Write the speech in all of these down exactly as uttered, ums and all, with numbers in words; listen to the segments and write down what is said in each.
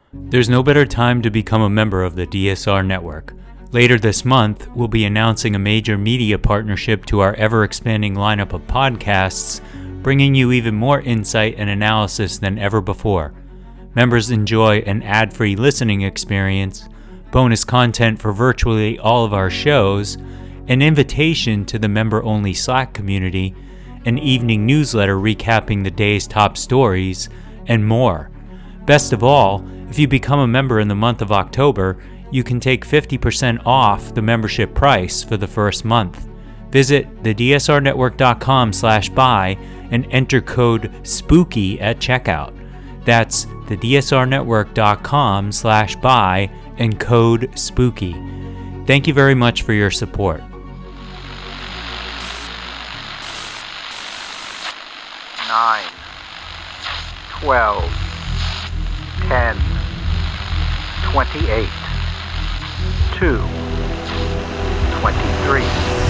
There's no better time to become a member of the D S R Network. Later this month, we'll be announcing a major media partnership to our ever-expanding lineup of podcasts, bringing you even more insight and analysis than ever before. Members enjoy an ad-free listening experience, bonus content for virtually all of our shows, an invitation to the member-only Slack community, an evening newsletter recapping the day's top stories, and more. Best of all, if you become a member in the month of October, you can take fifty percent off the membership price for the first month. Visit the D S R network dot com slash buy and enter code SPOOKY at checkout. That's the D S R network dot com slash buy and code SPOOKY. Thank you very much for your support. Nine, twelve, ten, twenty-eight, two, twenty-three.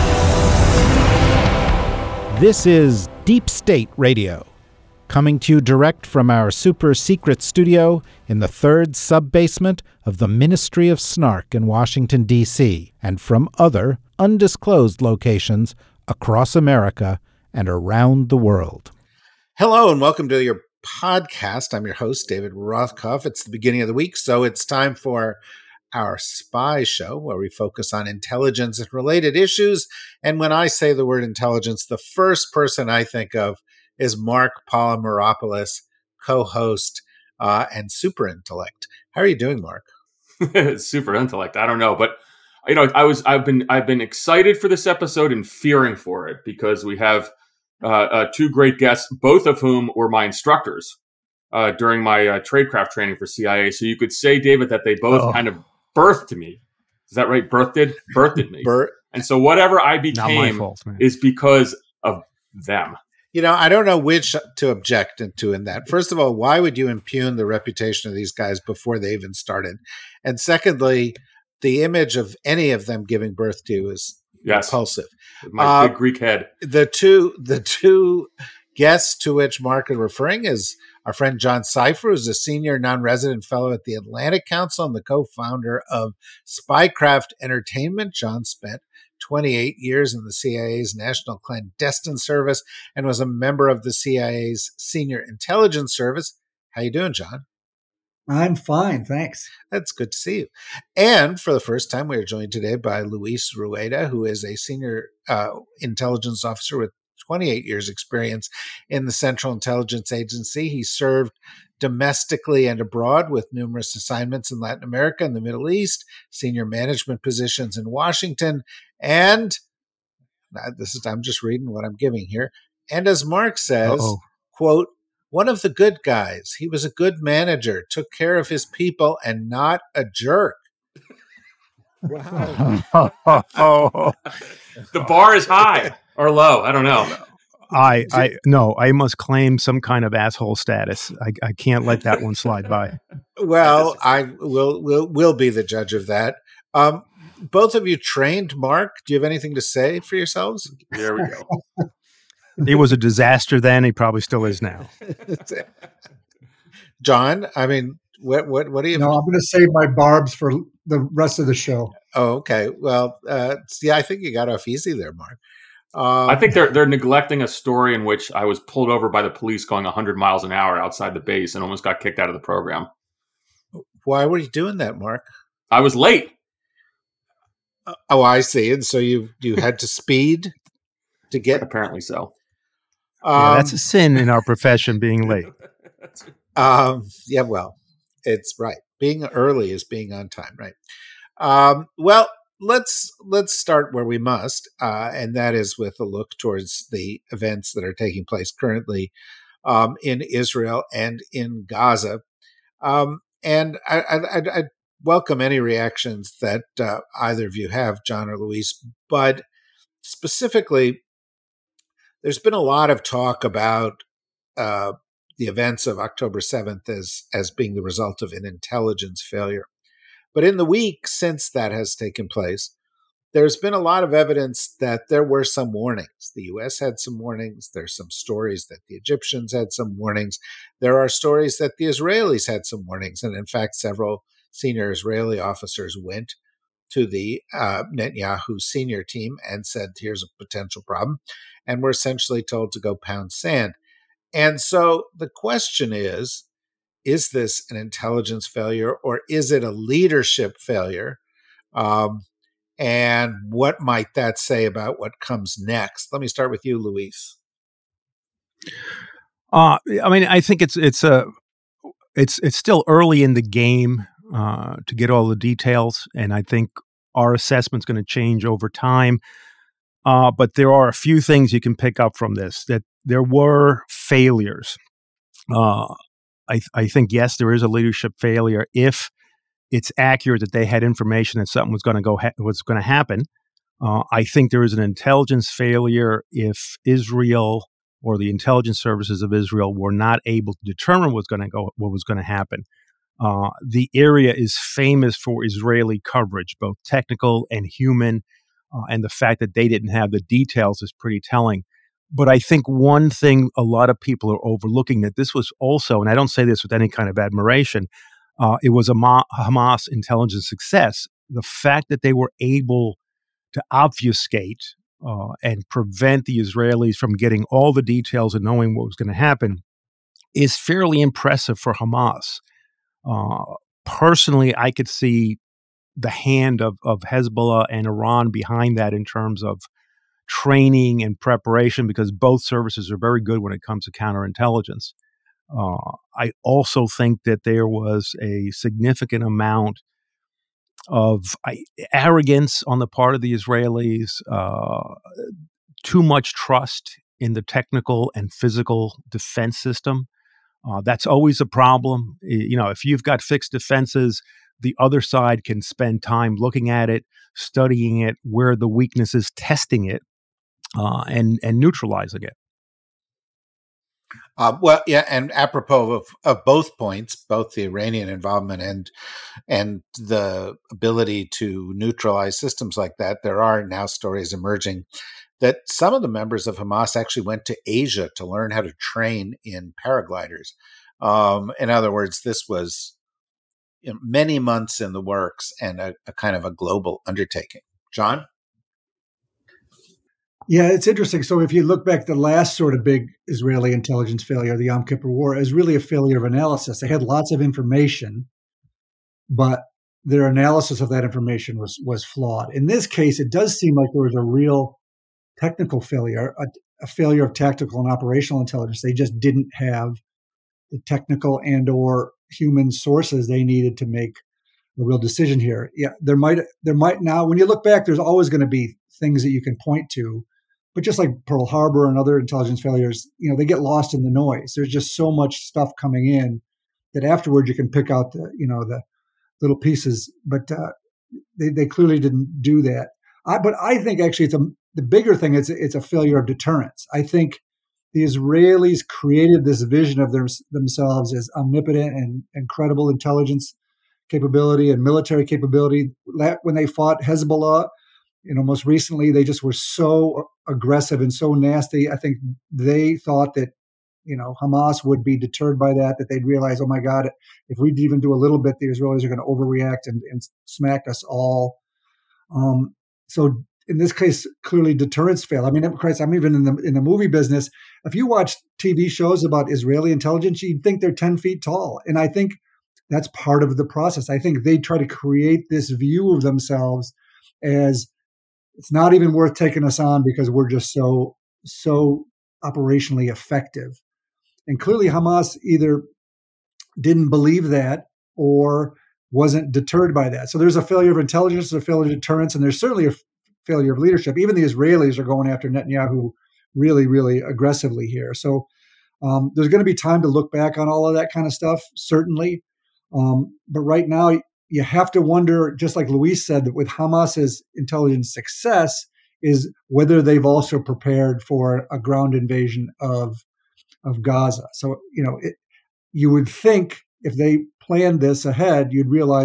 This is Deep State Radio, coming to you direct from our super secret studio in the third sub-basement of the Ministry of Snark in Washington, D C, and from other undisclosed locations across America and around the world. Hello and welcome to your podcast. I'm your host, David Rothkopf. It's the beginning of the week, so it's time for our Spy Show, where we focus on intelligence and related issues. And when I say the word intelligence, the first person I think of is Mark Polymeropoulos, co-host uh, and super intellect. How are you doing, Mark? Super intellect. I don't know, but you know, I was, I've been, I've been excited for this episode and fearing for it because we have uh, uh, two great guests, both of whom were my instructors uh, during my uh, tradecraft training for C I A. So you could say, David, that they both oh. kind of birthed me. Is that right? Birthed, birthed me. Bir- and so whatever I became fault, is because of them. You know, I don't know which to object to in that. First of all, why would you impugn the reputation of these guys before they even started? And secondly, the image of any of them giving birth to you is yes. repulsive. My uh, big Greek head. The two, the two guests to which Mark is referring is our friend John Cipher, who's a senior non-resident fellow at the Atlantic Council and the co-founder of Spycraft Entertainment. John spent twenty-eight years in the C I A's National Clandestine Service and was a member of the C I A's Senior Intelligence Service. How you doing, John? I'm fine, thanks. That's good to see you. And for the first time, we are joined today by Luis Rueda, who is a senior uh, intelligence officer with twenty-eight years experience in the Central Intelligence Agency. He served domestically and abroad with numerous assignments in Latin America and the Middle East, senior management positions in Washington, and this is, I'm just reading what I'm giving here. And as Mark says, Uh-oh. quote, one of the good guys. He was a good manager, took care of his people, and not a jerk. Wow. The bar is high or low. I don't know. I, I no, I must claim some kind of asshole status. I, I can't let that one slide by. Well, I will will will be the judge of that. Um, both of you trained Mark. Do you have anything to say for yourselves? There we go. He was a disaster then. He probably still is now. John, I mean, what what what do you? No, I'm going to save my barbs for the rest of the show. Oh, okay. Well, uh, yeah, I think you got off easy there, Mark. Um, I think they're they're neglecting a story in which I was pulled over by the police going one hundred miles an hour outside the base and almost got kicked out of the program. Why were you doing that, Mark? I was late. Uh, oh, I see. And so you you had to speed to get. Apparently so. Um, yeah, that's a sin in our profession, being late. Um, yeah, well, it's right. Being early is being on time, right? Um, well, let's let's start where we must, uh, and that is with a look towards the events that are taking place currently um, in Israel and in Gaza. Um, and I, I, I, I welcome any reactions that uh, either of you have, John or Luis, but specifically, there's been a lot of talk about uh, the events of October seventh as, as being the result of an intelligence failure. But in the week since that has taken place, there's been a lot of evidence that there were some warnings. The U S had some warnings. There's some stories that the Egyptians had some warnings. There are stories that the Israelis had some warnings. And in fact, several senior Israeli officers went to the uh, Netanyahu senior team and said, here's a potential problem. And were essentially told to go pound sand. And so the question is, is this an intelligence failure or is it a leadership failure? Um, and what might that say about what comes next? Let me start with you, Luis. Uh, I mean, I think it's it's a it's it's still early in the game uh, to get all the details, and I think our assessment's going to change over time. Uh, but there are a few things you can pick up from this, that there were failures. Uh, I, I think, yes, there is a leadership failure if it's accurate that they had information that something was going to go ha- was going to happen. Uh, I think there is an intelligence failure if Israel or the intelligence services of Israel were not able to determine what's going to go what was going to happen. Uh, the area is famous for Israeli coverage, both technical and human, uh, and the fact that they didn't have the details is pretty telling. But I think one thing a lot of people are overlooking, that this was also, and I don't say this with any kind of admiration, uh, it was a Ma- Hamas intelligence success. The fact that they were able to obfuscate uh, and prevent the Israelis from getting all the details and knowing what was going to happen is fairly impressive for Hamas. Uh, personally, I could see the hand of, of Hezbollah and Iran behind that in terms of training and preparation, because both services are very good when it comes to counterintelligence. Uh, I also think that there was a significant amount of uh, arrogance on the part of the Israelis, uh, too much trust in the technical and physical defense system. Uh, that's always a problem. You know, if you've got fixed defenses, the other side can spend time looking at it, studying it, where the weakness is, testing it, uh, and and neutralizing it. Uh, well, yeah, and apropos of, of both points, both the Iranian involvement and and the ability to neutralize systems like that, there are now stories emerging that some of the members of Hamas actually went to Asia to learn how to train in paragliders. Um, in other words, this was you know, many months in the works and a, a kind of a global undertaking. John? Yeah, it's interesting. So if you look back, the last sort of big Israeli intelligence failure, the Yom Kippur War, is really a failure of analysis. They had lots of information, but their analysis of that information was was flawed. In this case, it does seem like there was a real technical failure, a, a failure of tactical and operational intelligence. They just didn't have the technical and or human sources they needed to make a real decision here. Yeah, there might there might now, when you look back, there's always going to be things that you can point to. But just like Pearl Harbor and other intelligence failures, you know, they get lost in the noise. There's just so much stuff coming in that afterwards you can pick out the, you know, the little pieces. But uh, they they clearly didn't do that. I, but I think actually it's a the bigger thing. It's it's a failure of deterrence. I think the Israelis created this vision of their, themselves as omnipotent and incredible intelligence capability and military capability. When they fought Hezbollah, you know, most recently, they just were so aggressive and so nasty. I think they thought that, you know, Hamas would be deterred by that, that they'd realize, oh my God, if we even do a little bit, the Israelis are going to overreact and, and smack us all. Um, so in this case, clearly deterrence failed. I mean, Christ, I'm even in the in the movie business. If you watch T V shows about Israeli intelligence, you'd think they're ten feet tall. And I think that's part of the process. I think they try to create this view of themselves as it's not even worth taking us on because we're just so, so operationally effective. And clearly Hamas either didn't believe that or wasn't deterred by that. So there's a failure of intelligence, a failure of deterrence, and there's certainly a f- failure of leadership. Even the Israelis are going after Netanyahu really, really aggressively here. So um, there's going to be time to look back on all of that kind of stuff, certainly. Um, but right now, you have to wonder, just like Luis said, that with Hamas's intelligence success is whether they've also prepared for a ground invasion of of Gaza. So, you know, it, you would think if they planned this ahead, you'd realize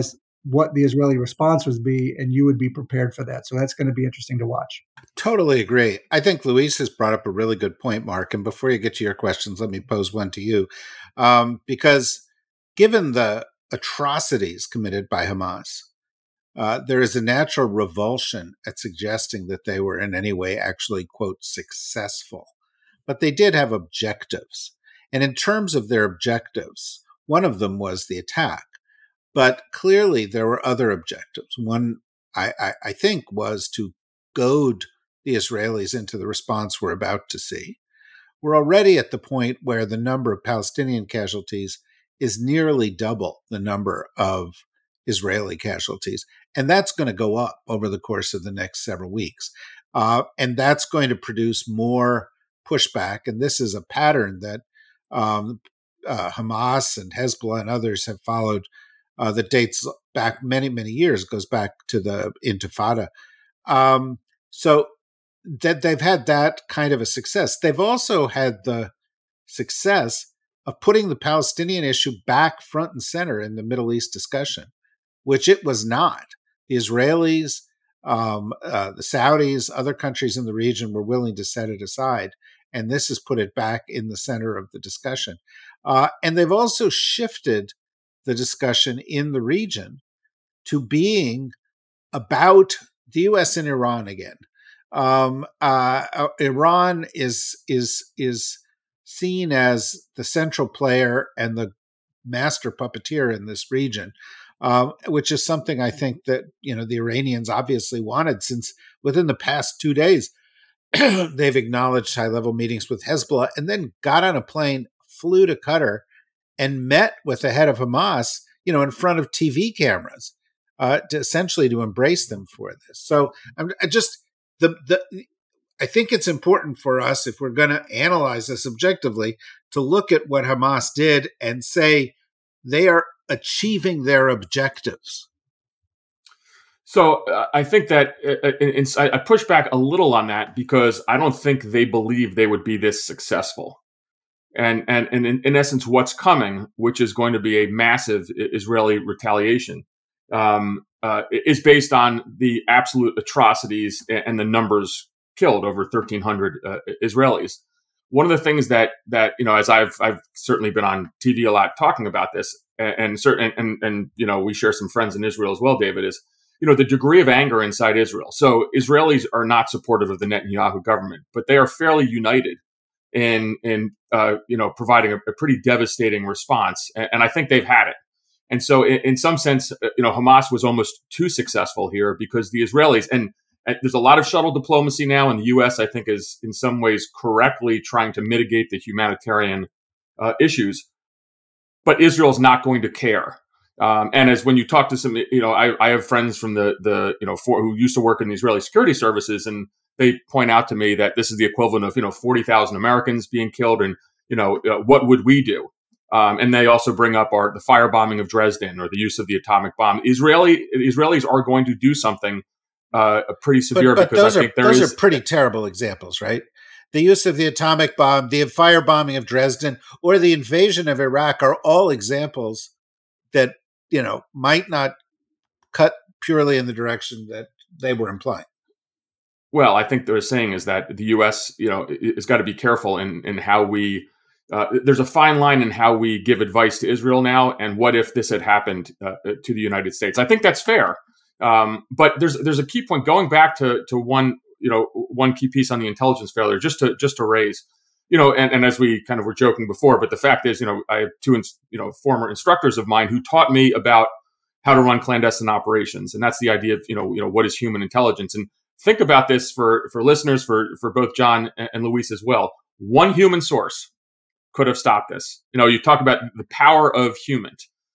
what the Israeli response would be, and you would be prepared for that. So that's going to be interesting to watch. Totally agree. I think Luis has brought up a really good point, Mark. And before you get to your questions, let me pose one to you. Um, because given the atrocities committed by Hamas, uh, there is a natural revulsion at suggesting that they were in any way actually, quote, successful. But they did have objectives. And in terms of their objectives, one of them was the attack. But clearly there were other objectives. One, I, I, I think, was to goad the Israelis into the response we're about to see. We're already at the point where the number of Palestinian casualties is nearly double the number of Israeli casualties. And that's going to go up over the course of the next several weeks. Uh, and that's going to produce more pushback. And this is a pattern that um, uh, Hamas and Hezbollah and others have followed uh, that dates back many, many years. It goes back to the Intifada. Um, so that they've had that kind of a success. They've also had the success of putting the Palestinian issue back front and center in the Middle East discussion, which it was not. The Israelis, um, uh, the Saudis, other countries in the region were willing to set it aside. And this has put it back in the center of the discussion. Uh, and they've also shifted the discussion in the region to being about the U S and Iran again. Um, uh, Iran is is is seen as the central player and the master puppeteer in this region, uh, which is something I think that you know the Iranians obviously wanted, since within the past two days they've acknowledged high-level meetings with Hezbollah, and then got on a plane, flew to Qatar, and met with the head of Hamas, you know, in front of T V cameras, uh, to essentially to embrace them for this. So I'm I just. The, the I think it's important for us, if we're going to analyze this objectively, to look at what Hamas did and say they are achieving their objectives. So uh, I think that uh, in, in, I push back a little on that, because I don't think they believe they would be this successful. And and, and in, in essence, what's coming, which is going to be a massive Israeli retaliation, um, Uh, is based on the absolute atrocities and the numbers killed, over thirteen hundred uh, Israelis. One of the things that that you know, as I've I've certainly been on T V a lot talking about this, and and certain and and you know, we share some friends in Israel as well, David, is you know the degree of anger inside Israel. So Israelis are not supportive of the Netanyahu government, but they are fairly united in in uh, you know providing a, a pretty devastating response, and, and I think they've had it. And so in, in some sense, you know, Hamas was almost too successful here, because the Israelis, and, and there's a lot of shuttle diplomacy now, and the U S, I think, is in some ways correctly trying to mitigate the humanitarian uh, issues. But Israel's not going to care. Um, and as when you talk to some, you know, I, I have friends from the, the you know, for, who used to work in the Israeli security services, and they point out to me that this is the equivalent of, you know, forty thousand Americans being killed. And, you know, uh, what would we do? Um, and they also bring up our the firebombing of Dresden, or the use of the atomic bomb. Israeli Israelis are going to do something uh, pretty severe, but, but because I are, think there those is are pretty terrible examples, right? The use of the atomic bomb, the firebombing of Dresden, or the invasion of Iraq are all examples that you know might not cut purely in the direction that they were implying. Well, I think they're saying is that the U S, you know, has got to be careful in in how we. Uh, there's a fine line in how we give advice to Israel now, and what if this had happened uh, to the United States? I think that's fair, um, but there's there's a key point going back to to one you know one key piece on the intelligence failure, just to just to raise, you know, and, and as we kind of were joking before, but the fact is, you know, I have two you know former instructors of mine who taught me about how to run clandestine operations, and that's the idea of you know you know what is human intelligence. And think about this for for listeners, for for both John and, and Luis as well. One human source could have stopped this. You know, you talk about the power of human.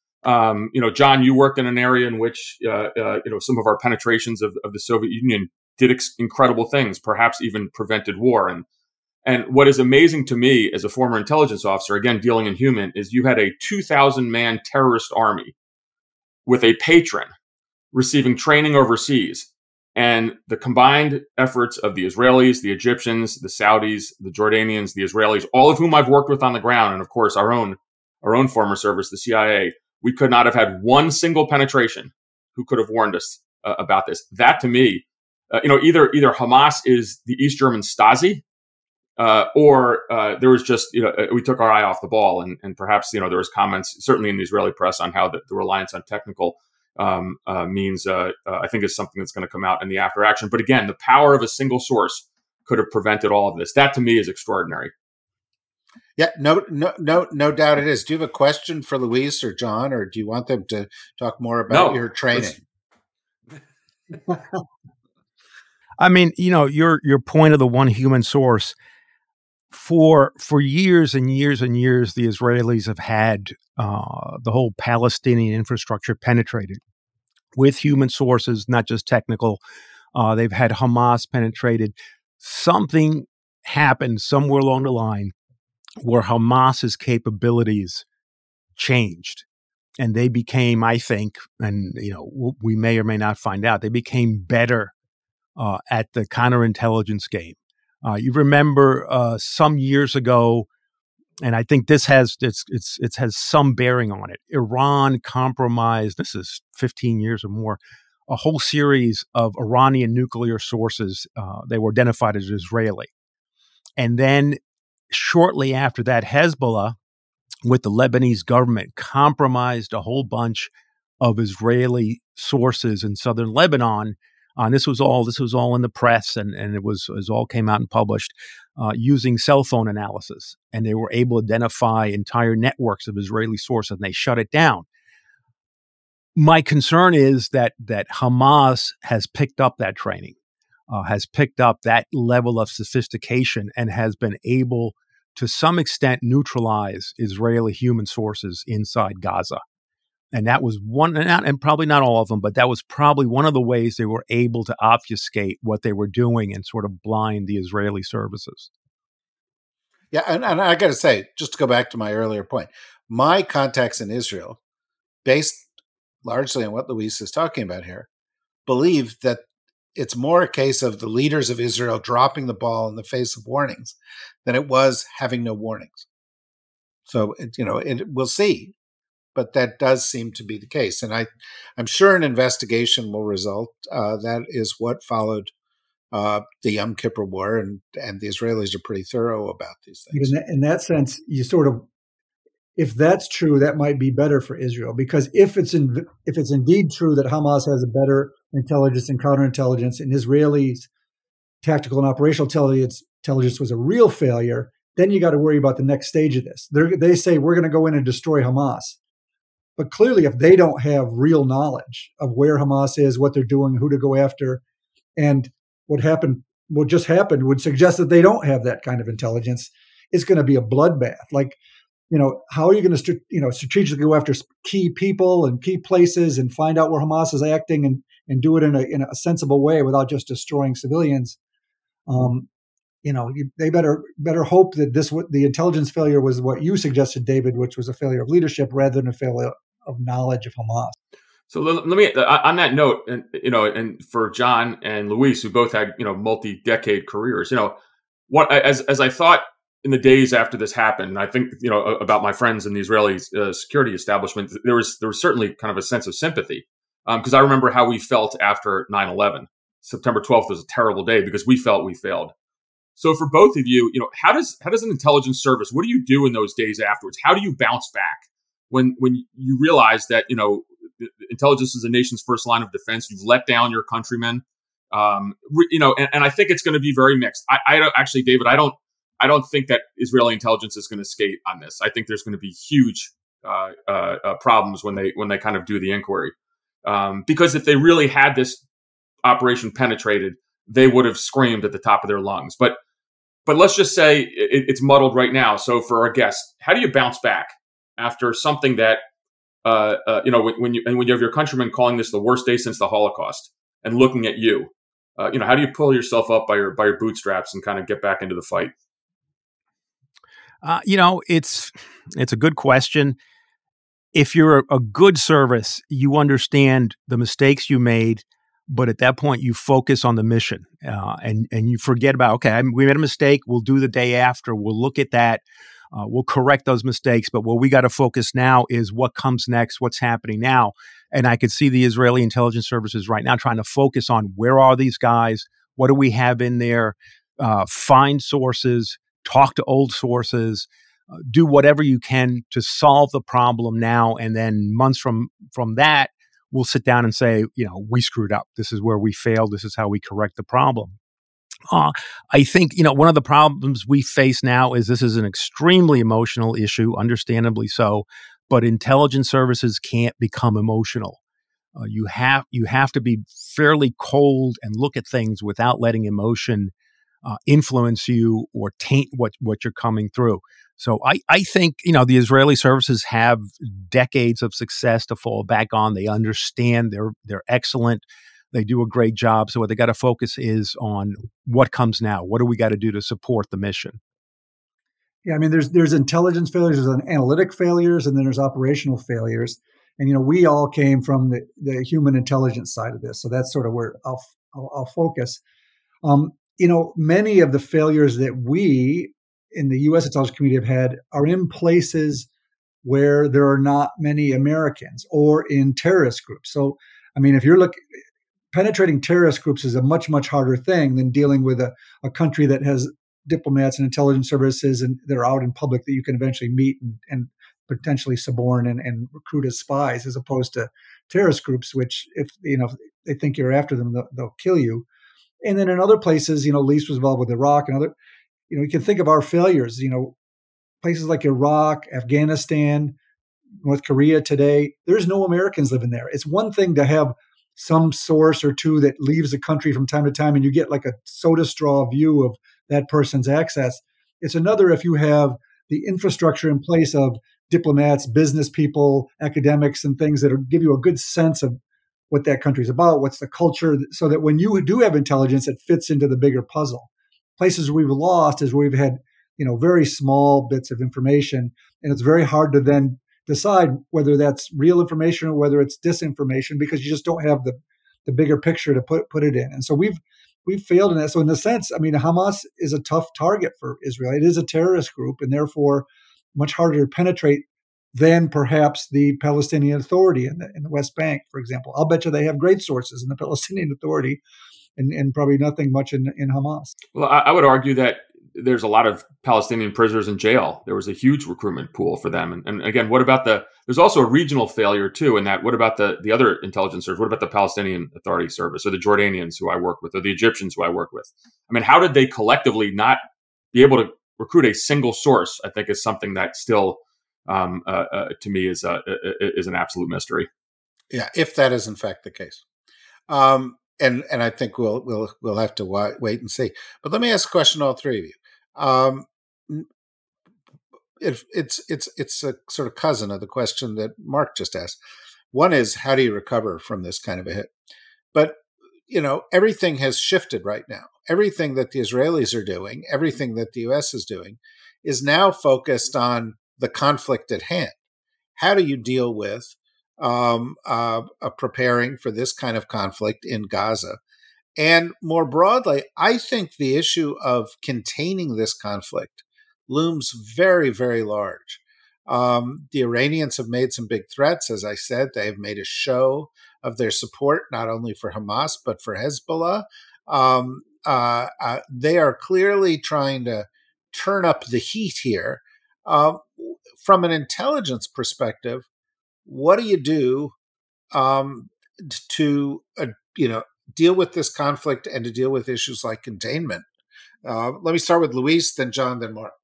Um, you know, John, you worked in an area in which, uh, uh, you know, some of our penetrations of, of the Soviet Union did ex- incredible things, perhaps even prevented war. And and what is amazing to me as a former intelligence officer, again, dealing in human, is you had a two thousand man terrorist army with a patron receiving training overseas. And the combined efforts of the Israelis, the Egyptians, the Saudis, the Jordanians, the Israelis, all of whom I've worked with on the ground, and of course our own our own former service, the C I A, we could not have had one single penetration who could have warned us uh, about this. That to me, uh, you know, either either Hamas is the East German Stasi, uh, or uh, there was just, you know, we took our eye off the ball, and, and perhaps, you know, there was comments certainly in the Israeli press on how the, the reliance on technical um, uh, means. Uh, uh, I think is something that's going to come out in the after action. But again, the power of a single source could have prevented all of this. That to me is extraordinary. Yeah, no, no, no, no doubt it is. Do you have a question for Luis or John, or do you want them to talk more about No, your training? I mean, you know, your your point of the one human source. For for years and years and years, the Israelis have had uh, the whole Palestinian infrastructure penetrated with human sources, not just technical. Uh, they've had Hamas penetrated. Something happened somewhere along the line where Hamas's capabilities changed, and they became, I think, and you know, we may or may not find out, they became better uh, at the counterintelligence game. Uh, you remember uh, some years ago, and I think this has it's it's it has some bearing on it. Iran compromised. This is fifteen years or more. A whole series of Iranian nuclear sources. Uh, they were identified as Israeli, and then shortly after that, Hezbollah, with the Lebanese government, compromised a whole bunch of Israeli sources in southern Lebanon. Uh, and this was all this was all in the press, and, and it was, it was all came out and published uh, using cell phone analysis. And they were able to identify entire networks of Israeli sources, and they shut it down. My concern is that that Hamas has picked up that training, uh, has picked up that level of sophistication, and has been able to some extent neutralize Israeli human sources inside Gaza. And that was one, and, not, and probably not all of them, but that was probably one of the ways they were able to obfuscate what they were doing and sort of blind the Israeli services. Yeah, and, and I got to say, just to go back to my earlier point, my contacts in Israel, based largely on what Luis is talking about here, believe that it's more a case of the leaders of Israel dropping the ball in the face of warnings than it was having no warnings. So, it, you know, it, we'll see. But that does seem to be the case. And I, I'm sure an investigation will result. Uh, that is what followed uh, the Yom Kippur War, and, and the Israelis are pretty thorough about these things. In that, in that sense, you sort of, if that's true, that might be better for Israel, because if it's in, if it's indeed true that Hamas has a better intelligence and counterintelligence, and Israelis' tactical and operational intelligence, intelligence was a real failure, then you got to worry about the next stage of this. They're, they say we're going to go in and destroy Hamas. But clearly, if they don't have real knowledge of where Hamas is, what they're doing, who to go after, and what happened, what just happened would suggest that they don't have that kind of intelligence, it's going to be a bloodbath. Like, you know, how are you going to, you know, strategically go after key people and key places and find out where Hamas is acting, and, and do it in a, in a sensible way without just destroying civilians? Um, you know, you, they better better hope that this the intelligence failure was what you suggested, David, which was a failure of leadership rather than a failure of knowledge of Hamas. So let me, on that note, and you know, and for John and Luis, who both had, you know, multi-decade careers, you know, what as as I thought in the days after this happened, I think, you know, about my friends in the Israeli uh, security establishment, there was there was certainly kind of a sense of sympathy, because um, I remember how we felt after nine eleven. September twelfth was a terrible day because we felt we failed. So for both of you, you know, how does how does an intelligence service, what do you do in those days afterwards? How do you bounce back when when you realize that, you know, intelligence is a nation's first line of defense? You've let down your countrymen, um, re, you know, and, and I think it's going to be very mixed. I, I don't actually, David, I don't I don't think that Israeli intelligence is going to skate on this. I think there's going to be huge uh, uh, uh, problems when they when they kind of do the inquiry, um, because if they really had this operation penetrated, they would have screamed at the top of their lungs. But but let's just say it, it's muddled right now. So for our guests, how do you bounce back after something that uh, uh, you know when, when you and when you have your countrymen calling this the worst day since the Holocaust and looking at you, uh, you know, how do you pull yourself up by your by your bootstraps and kind of get back into the fight? Uh, you know, it's it's a good question. If you're a, a good service, you understand the mistakes you made, but at that point you focus on the mission, uh, and and you forget about, okay, I, we made a mistake. We'll do the day after. We'll look at that. Uh, we'll correct those mistakes. But what we got to focus now is what comes next. What's happening now? And I could see the Israeli intelligence services right now trying to focus on where are these guys? What do we have in there? Uh, find sources, talk to old sources, uh, do whatever you can to solve the problem now. And then months from, from that, we'll sit down and say, you know, we screwed up. This is where we failed. This is how we correct the problem. Uh, I think, you know, one of the problems we face now is this is an extremely emotional issue, understandably so, but intelligence services can't become emotional. Uh, you have you have to be fairly cold and look at things without letting emotion uh, influence you or taint what, what you're coming through. So I, I think, you know, the Israeli services have decades of success to fall back on. They understand, they're they're excellent. They do a great job. So what they got to focus is on what comes now. What do we got to do to support the mission? Yeah, I mean, there's there's intelligence failures, there's an analytic failures, and then there's operational failures. And you know, we all came from the, the human intelligence side of this, so that's sort of where I'll I'll, I'll focus. Um, you know, many of the failures that we in the U S intelligence community have had are in places where there are not many Americans or in terrorist groups. So, I mean, if you're looking, penetrating terrorist groups is a much, much harder thing than dealing with a, a country that has diplomats and intelligence services and that are out in public that you can eventually meet and, and potentially suborn and, and recruit as spies, as opposed to terrorist groups, which if you know if they think you're after them, they'll, they'll kill you. And then in other places, you know, Lise was involved with Iraq and other, you know, you can think of our failures, you know, places like Iraq, Afghanistan, North Korea today. There's no Americans living there. It's one thing to have some source or two that leaves the country from time to time and you get like a soda straw view of that person's access. It's another if you have the infrastructure in place of diplomats, business people, academics, and things that are, give you a good sense of what that country's about, what's the culture, so that when you do have intelligence, it fits into the bigger puzzle. Places we've lost is where we've had, you know, very small bits of information, and it's very hard to then decide whether that's real information or whether it's disinformation because you just don't have the the bigger picture to put put it in. And so we've we've failed in that. So in a sense, I mean, Hamas is a tough target for Israel. It is a terrorist group, and therefore much harder to penetrate than perhaps the Palestinian Authority in the, in the West Bank, for example. I'll bet you they have great sources in the Palestinian Authority and, and probably nothing much in, in Hamas. Well, I, I would argue that there's a lot of Palestinian prisoners in jail. There was a huge recruitment pool for them. And, and again, what about the, there's also a regional failure too, in that what about the, the other intelligence service? What about the Palestinian Authority service or the Jordanians who I work with or the Egyptians who I work with? I mean, how did they collectively not be able to recruit a single source? I think is something that still, um, uh, uh, to me, is uh, is an absolute mystery. Yeah, if that is in fact the case. Um, and and I think we'll we'll we'll have to wa- wait and see. But let me ask a question to all three of you. Um, it, it's it's it's a sort of cousin of the question that Mark just asked. One is, how do you recover from this kind of a hit? But you know, everything has shifted right now. Everything that the Israelis are doing, everything that the U S is doing, is now focused on the conflict at hand. How do you deal with um, uh, uh, preparing for this kind of conflict in Gaza? And more broadly, I think the issue of containing this conflict looms very, very large. Um, the Iranians have made some big threats. As I said, they have made a show of their support, not only for Hamas, but for Hezbollah. Um, uh, uh, they are clearly trying to turn up the heat here. Uh, from an intelligence perspective, what do you do um, to, uh, you know, deal with this conflict and to deal with issues like containment? Uh, let me start with Luis, then John, then Mark.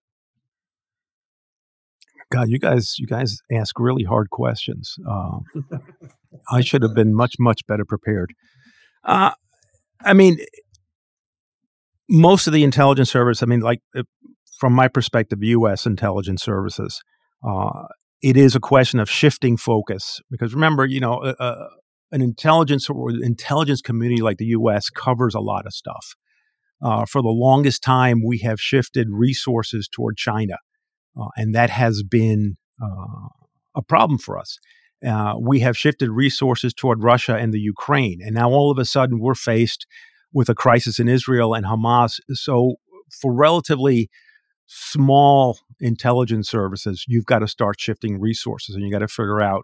God, you guys, you guys ask really hard questions. Uh, I should have been much, much better prepared. Uh, I mean, most of the intelligence service, I mean, like from my perspective, U S intelligence services, uh, it is a question of shifting focus. Because remember, you know, uh, an intelligence or intelligence community like the U S covers a lot of stuff. Uh, for the longest time, we have shifted resources toward China. Uh, and that has been uh, a problem for us. Uh, we have shifted resources toward Russia and the Ukraine. And now all of a sudden we're faced with a crisis in Israel and Hamas. So for relatively small intelligence services, you've got to start shifting resources and you got to figure out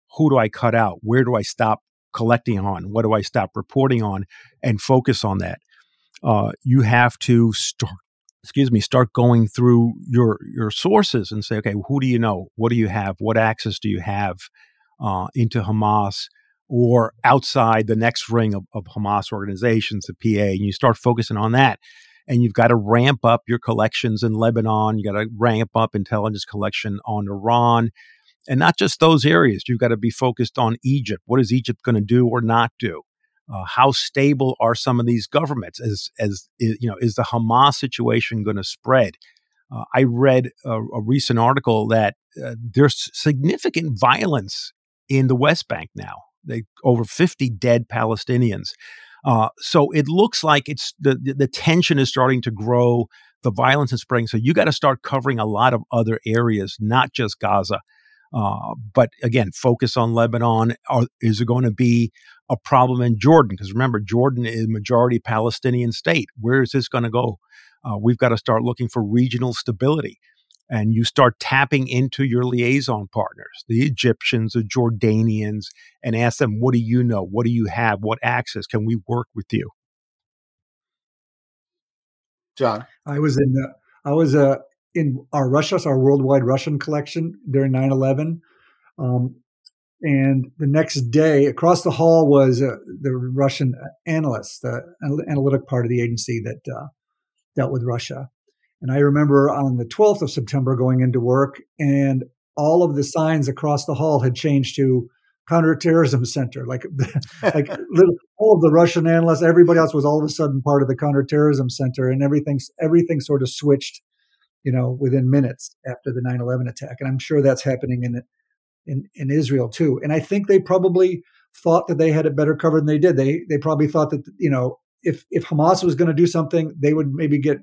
who do I cut out? Where do I stop collecting on? What do I stop reporting on? And focus on that. Uh, you have to start, excuse me, start going through your your sources and say, okay, who do you know? What do you have? What access do you have uh, into Hamas or outside the next ring of, of Hamas organizations, the P A? And you start focusing on that. And you've got to ramp up your collections in Lebanon. You got to ramp up intelligence collection on Iran. And not just those areas. You've got to be focused on Egypt. What is Egypt going to do or not do? Uh, how stable are some of these governments? As as you know, is the Hamas situation going to spread? Uh, I read a, a recent article that uh, there's significant violence in the West Bank now. They over fifty dead Palestinians. Uh, so it looks like it's the, the the tension is starting to grow. The violence is spreading. So you got to start covering a lot of other areas, not just Gaza. Uh, but again, focus on Lebanon. Are, is there going to be a problem in Jordan? Because remember, Jordan is a majority Palestinian state. Where is this going to go? Uh, we've got to start looking for regional stability. And you start tapping into your liaison partners, the Egyptians, the Jordanians, and ask them, what do you know? What do you have? What access? Can we work with you? John? I was in the, I was uh, in our Russia, our worldwide Russian collection during nine eleven. Um, and the next day, across the hall was uh, the Russian analyst, the analytic part of the agency that uh, dealt with Russia. And I remember on the twelfth of September going into work, and all of the signs across the hall had changed to counterterrorism center. Like, like little, all of the Russian analysts, everybody else was all of a sudden part of the counterterrorism center, and everything, everything sort of switched, you know, within minutes after the nine eleven attack. And I'm sure that's happening in in in Israel too. And I think they probably thought that they had it better covered than they did. They they probably thought that, you know, if if Hamas was going to do something, they would maybe get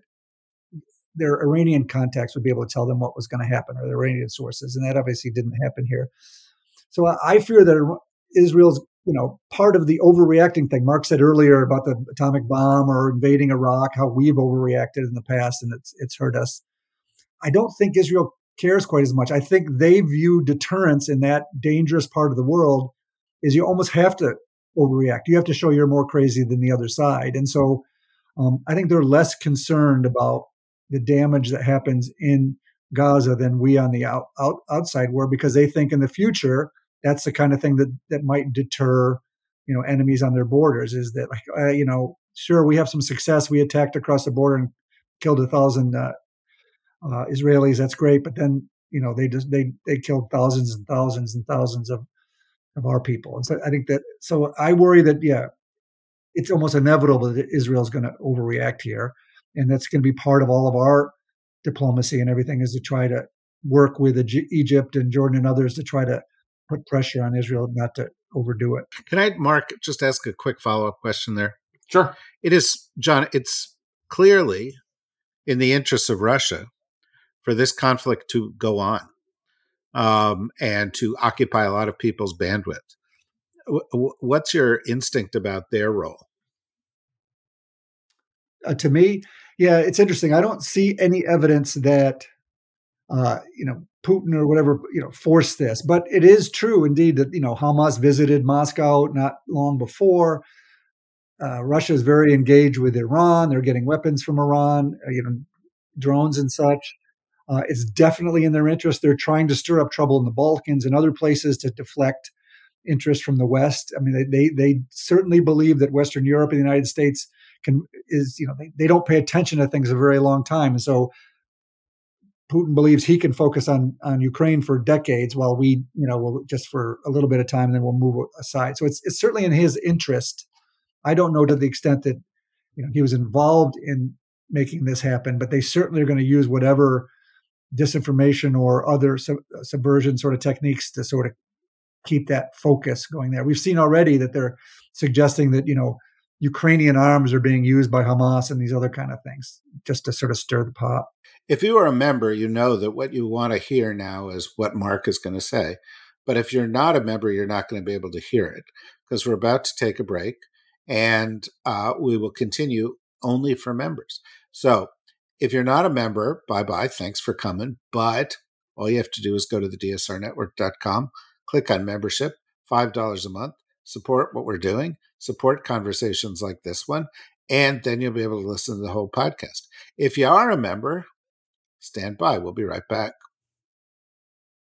their Iranian contacts would be able to tell them what was going to happen, or their Iranian sources. And that obviously didn't happen here. So I, I fear that Israel's, you know, part of the overreacting thing. Mark said earlier about the atomic bomb or invading Iraq, how we've overreacted in the past and it's it's hurt us. I don't think Israel cares quite as much. I think they view deterrence in that dangerous part of the world is you almost have to overreact. You have to show you're more crazy than the other side. And so um, I think they're less concerned about the damage that happens in Gaza than we on the out, out, outside were, because they think in the future, that's the kind of thing that, that might deter, you know, enemies on their borders, is that, like, uh, you know, sure, we have some success. We attacked across the border and killed a thousand uh, uh, Israelis. That's great. But then, you know, they just, they, they killed thousands and thousands and thousands of, of our people. And so I think that, so I worry that, yeah, it's almost inevitable that Israel's going to overreact here. And that's going to be part of all of our diplomacy and everything, is to try to work with Egypt and Jordan and others to try to put pressure on Israel not to overdo it. Can I, Mark, just ask a quick follow-up question there? Sure. It is, John, it's clearly in the interests of Russia for this conflict to go on um, and to occupy a lot of people's bandwidth. W- what's your instinct about their role? Uh, to me, yeah, it's interesting. I don't see any evidence that, uh, you know, Putin or whatever, you know, forced this. But it is true, indeed, that, you know, Hamas visited Moscow not long before. Uh, Russia is very engaged with Iran. They're getting weapons from Iran, uh, you know, drones and such. Uh, it's definitely in their interest. They're trying to stir up trouble in the Balkans and other places to deflect interest from the West. I mean, they they, they certainly believe that Western Europe and the United States can is, you know, they, they don't pay attention to things a very long time. And so Putin believes he can focus on on Ukraine for decades while we, you know, will just for a little bit of time and then we'll move aside. So it's it's certainly in his interest. I don't know to the extent that, you know, he was involved in making this happen, but they certainly are going to use whatever disinformation or other sub, subversion sort of techniques to sort of keep that focus going there. We've seen already that they're suggesting that, you know, Ukrainian arms are being used by Hamas and these other kind of things, just to sort of stir the pot. If you are a member, you know that what you want to hear now is what Mark is going to say. But if you're not a member, you're not going to be able to hear it, because we're about to take a break, and uh, we will continue only for members. So if you're not a member, bye-bye. Thanks for coming. But all you have to do is go to the D S R network dot com, Click on membership, five dollars a month. Support what we're doing, support conversations like this one, and then you'll be able to listen to the whole podcast. If you are a member, stand by. We'll be right back.